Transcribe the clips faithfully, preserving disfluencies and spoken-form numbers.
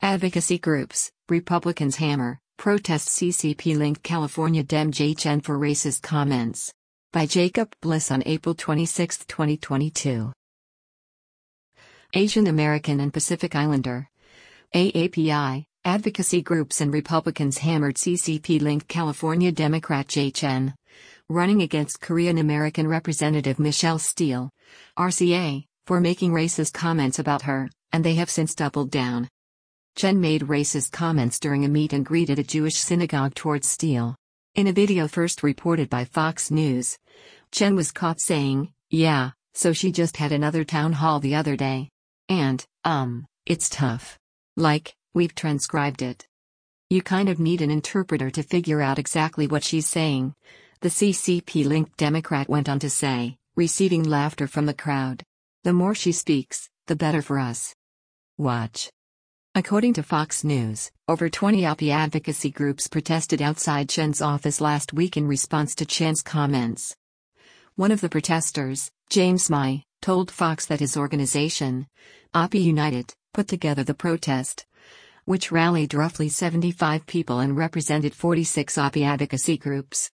Advocacy groups, Republicans hammer, protest C C P-linked California Dem Jay Chen for racist comments. By Jacob Bliss on April twenty-sixth, twenty twenty-two. Asian American and Pacific Islander. A A P I, advocacy groups and Republicans hammered C C P-linked California Democrat Jay Chen, running against Korean American Representative Michelle Steel, R C A, for making racist comments about her, and they have since doubled down. Chen made racist comments during a meet and greet at a Jewish synagogue towards Steel. In a video first reported by Fox News, Chen was caught saying, "Yeah, so she just had another town hall the other day. And, um, it's tough. Like, we've transcribed it. You kind of need an interpreter to figure out exactly what she's saying," the C C P-linked Democrat went on to say, receiving laughter from the crowd. "The more she speaks, the better for us. Watch." According to Fox News, over twenty A P I advocacy groups protested outside Chen's office last week in response to Chen's comments. One of the protesters, James Mai, told Fox that his organization, A P I United, put together the protest, which rallied roughly seventy-five people and represented forty-six A P I advocacy groups.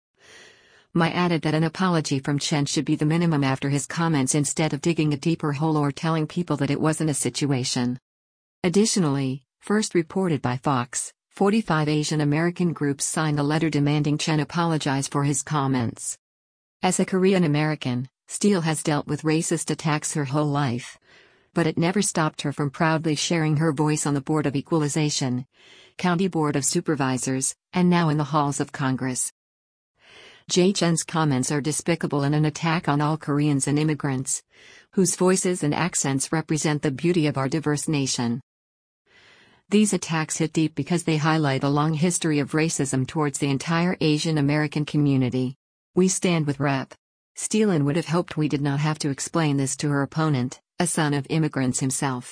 Mai added that an apology from Chen should be the minimum after his comments instead of digging a deeper hole or telling people that it wasn't a situation. Additionally, first reported by Fox, forty-five Asian American groups signed a letter demanding Chen apologize for his comments. As a Korean American, Steel has dealt with racist attacks her whole life. But it never stopped her from proudly sharing her voice on the Board of Equalization, County Board of Supervisors, and now in the halls of Congress. Jay Chen's comments are despicable and an attack on all Koreans and immigrants, whose voices and accents represent the beauty of our diverse nation. These attacks hit deep because they highlight a long history of racism towards the entire Asian American community. We stand with Rep Steel and would have hoped we did not have to explain this to her opponent, a son of immigrants himself.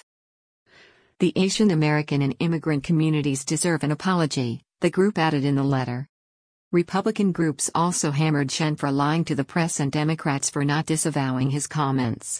The Asian American and immigrant communities deserve an apology, the group added in the letter. Republican groups also hammered Chen for lying to the press and Democrats for not disavowing his comments.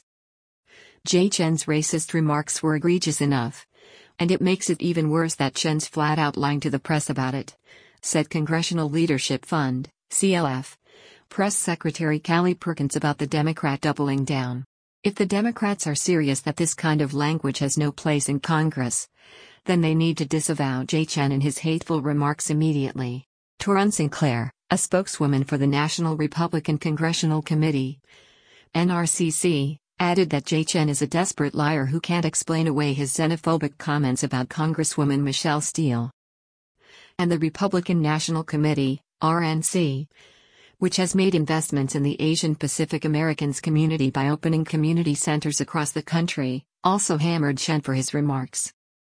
Jay Chen's racist remarks were egregious enough, and it makes it even worse that Chen's flat-out lying to the press about it, said Congressional Leadership Fund, C L F, Press Secretary Callie Perkins about the Democrat doubling down. If the Democrats are serious that this kind of language has no place in Congress, then they need to disavow Jay Chen and his hateful remarks immediately. Torun Sinclair, a spokeswoman for the National Republican Congressional Committee, N R C C, added that Jay Chen is a desperate liar who can't explain away his xenophobic comments about Congresswoman Michelle Steel. And the Republican National Committee, R N C, which has made investments in the Asian Pacific Americans community by opening community centers across the country, also hammered Chen for his remarks.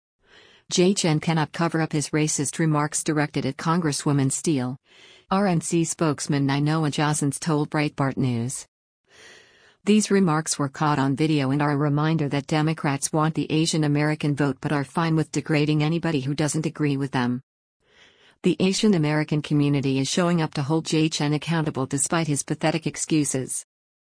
Jay Chen cannot cover up his racist remarks directed at Congresswoman Steel, R N C spokesman Nainoa Jazans told Breitbart News. These remarks were caught on video and are a reminder that Democrats want the Asian American vote but are fine with degrading anybody who doesn't agree with them. The Asian American community is showing up to hold Jay Chen accountable despite his pathetic excuses.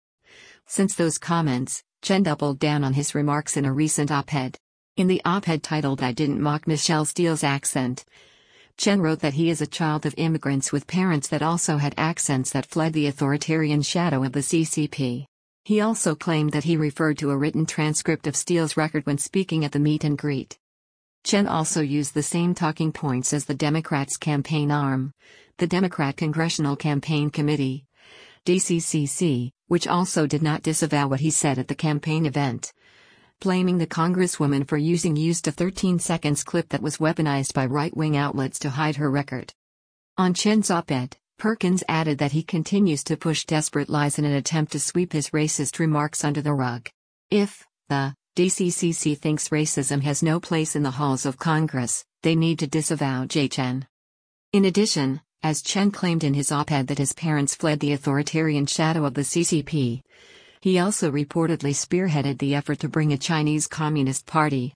Since those comments, Chen doubled down on his remarks in a recent op-ed. In the op-ed titled "I Didn't Mock Michelle Steel's Accent," Chen wrote that he is a child of immigrants with parents that also had accents that fled the authoritarian shadow of the C C P. He also claimed that he referred to a written transcript of Steel's record when speaking at the meet and greet. Chen also used the same talking points as the Democrats' campaign arm, the Democrat Congressional Campaign Committee, D C C C, which also did not disavow what he said at the campaign event, blaming the Congresswoman for using used a thirteen seconds clip that was weaponized by right-wing outlets to hide her record. On Chen's op-ed, Perkins added that he continues to push desperate lies in an attempt to sweep his racist remarks under the rug. If the D C C C thinks racism has no place in the halls of Congress, they need to disavow Jay Chen. In addition, as Chen claimed in his op-ed that his parents fled the authoritarian shadow of the C C P, he also reportedly spearheaded the effort to bring a Chinese Communist Party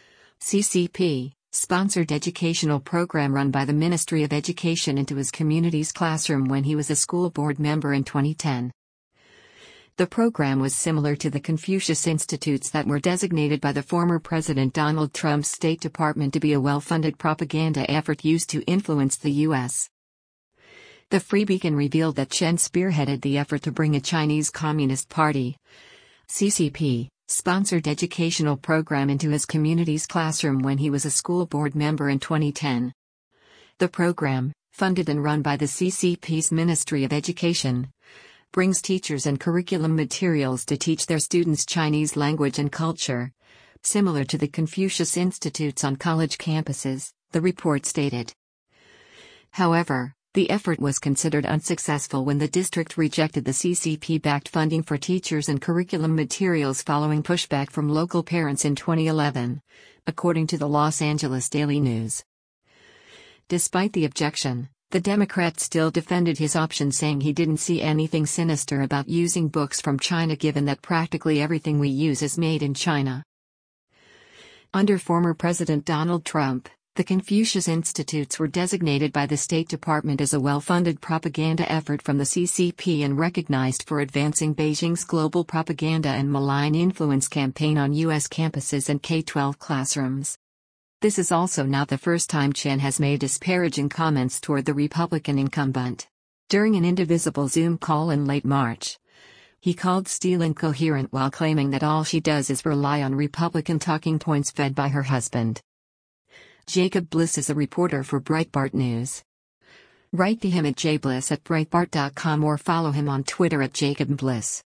C C P sponsored educational program run by the Ministry of Education into his community's classroom when he was a school board member in twenty ten. The program was similar to the Confucius Institutes that were designated by the former President Donald Trump's State Department to be a well-funded propaganda effort used to influence the U S The Free Beacon revealed that Chen spearheaded the effort to bring a Chinese Communist Party (C C P) sponsored educational program into his community's classroom when he was a school board member in twenty ten. The program, funded and run by the C C P's Ministry of Education, brings teachers and curriculum materials to teach their students Chinese language and culture, similar to the Confucius Institutes on college campuses, the report stated. However, the effort was considered unsuccessful when the district rejected the C C P-backed funding for teachers and curriculum materials following pushback from local parents in twenty eleven, according to the Los Angeles Daily News. Despite the objection, the Democrat still defended his option, saying he didn't see anything sinister about using books from China given that practically everything we use is made in China. Under former President Donald Trump, the Confucius Institutes were designated by the State Department as a well-funded propaganda effort from the C C P and recognized for advancing Beijing's global propaganda and malign influence campaign on U S campuses and K twelve classrooms. This is also not the first time Chen has made disparaging comments toward the Republican incumbent. During an Indivisible Zoom call in late March, he called Steele incoherent while claiming that all she does is rely on Republican talking points fed by her husband. Jacob Bliss is a reporter for Breitbart News. Write to him at jbliss at breitbart dot com or follow him on Twitter at Jacob Bliss.